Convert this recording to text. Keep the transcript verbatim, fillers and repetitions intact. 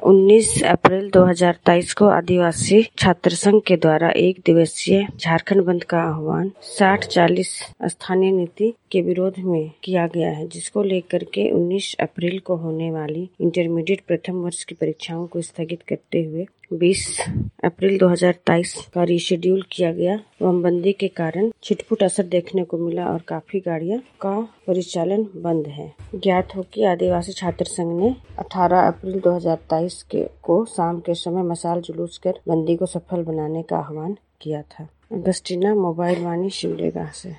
उन्नीस अप्रैल दो हज़ार तेईस को आदिवासी छात्र संघ के द्वारा एक दिवसीय झारखंड बंद का आह्वान साठ चालीस स्थानीय नीति के विरोध में किया गया है, जिसको लेकर के उन्नीस अप्रैल को होने वाली इंटरमीडिएट प्रथम वर्ष की परीक्षाओं को स्थगित करते हुए बीस अप्रैल दो हज़ार तेईस का रीशेड्यूल किया गया। बमबंदी के कारण छिटपुट असर देखने को मिला और काफी गाड़ियां का परिचालन बंद है। ज्ञात हो कि आदिवासी छात्र संघ ने अठारह अप्रैल दो हज़ार तेईस के को शाम के समय मशाल जुलूस कर बंदी को सफल बनाने का आह्वान किया था। अगस्टीना मोबाइल वाणी सिमडेगा से।